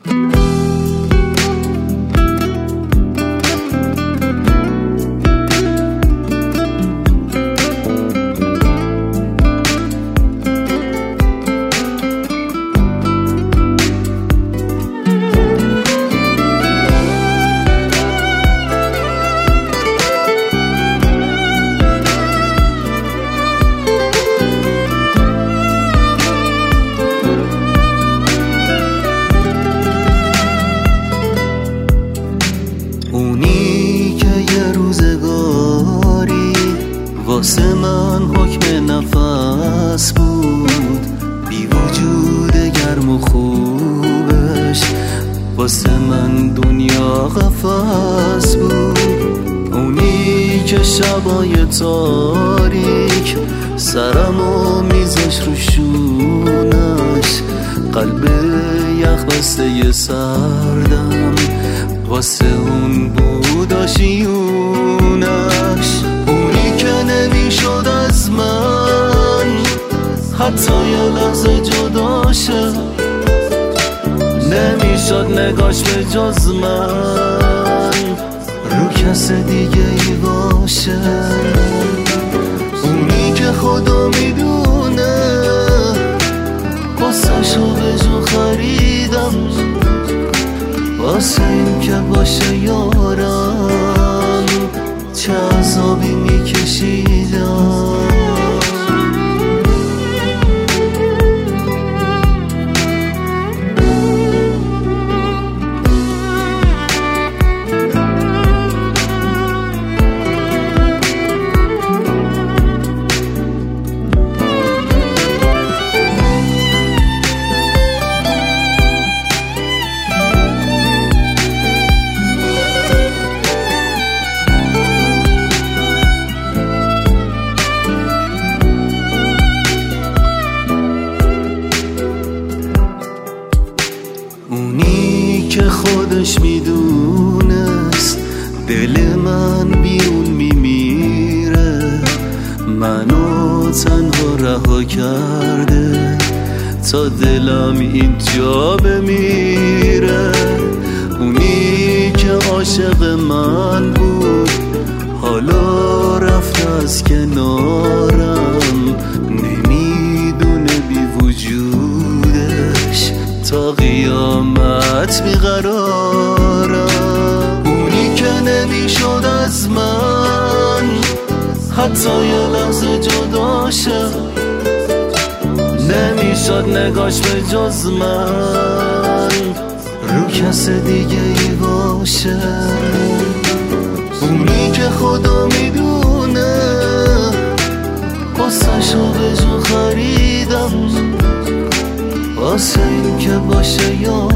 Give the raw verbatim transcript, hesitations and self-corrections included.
اونی که یه روزگاری واسه من حکم نفس بود، بی وجود گرم و خوبش واسه من دنیا قفس بود. اونی که شبای تاریک سرم و میزش رو شونش، قلب یخ بسته سردم واسه اون بود آشیونش. اونی که نمیشد از من حتی یه لحظه جداشه، نمیشد نگاش به جز من رو کس دیگه ای باشه. اونی که خدا میدونه قصه‌شو به جو خریدم واسه این که باشه یارم، چه عذابی میکشیدم. اونی که خودش میدونست دل من بیرون میمیره، منو تنها رها کرده تا دلم اینجا بمیره. اونی که عاشق من بود حالا رفت از کنارم، نمیدونه بی وجودش تا قیامت بیقرارم. اونی که نمیشد از من حتی یه لحظه جداشه، نمیشد نگاش به جز من رو کس دیگه ای باشه. اونی که خدا میدونه قصه‌شو به جو خریدم واسه این که باشه یارم.